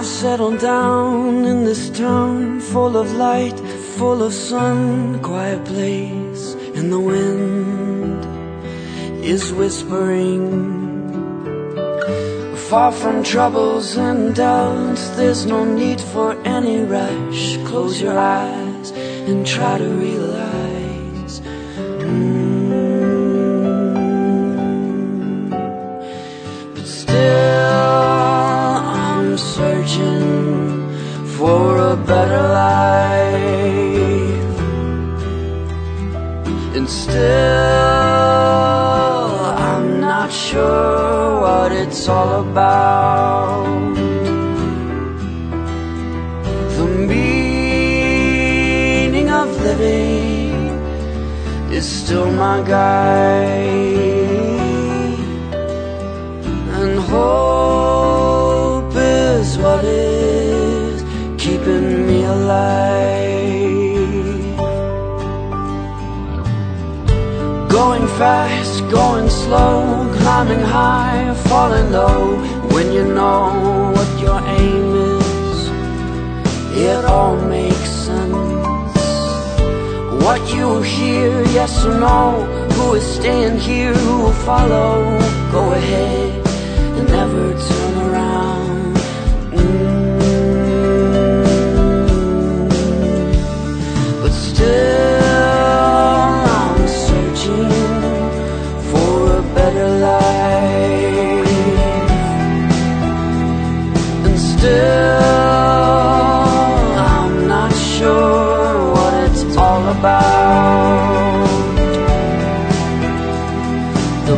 I've settled down in this town, full of light, full of sun, quiet place, and the wind is whispering. Far from troubles and doubts, there's no need for any rush. Close your eyes and try to realize. But still I'm searching for a better life, and still I'm not sure what it's all about. The meaning of living is still my guide, and hope is what is keeping me alive. Going fast, going slow, climbing high, falling low. When you know what your aim is, it all makes sense. What you hear, yes or no, who is staying here, who will follow. Go ahead and never turn around. But still I'm searching for a better life, and still I'm not sure what it's all about. The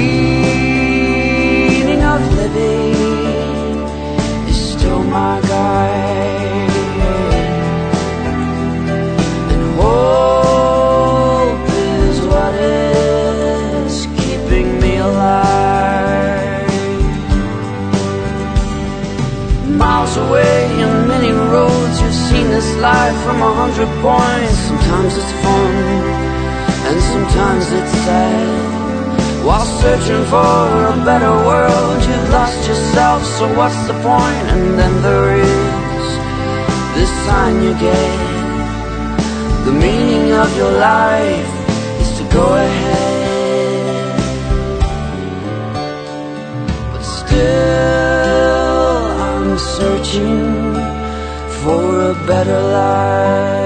meaning of living is still my guide, and hope is what is keeping me alive. Miles away and many roads, you've seen this life from 100 points. Sometimes it's fun and sometimes it's sad. While searching for a better world, you've lost yourself, so what's the point? And then there is this sign you get. The meaning of your life is to go ahead. But still I'm searching for a better life.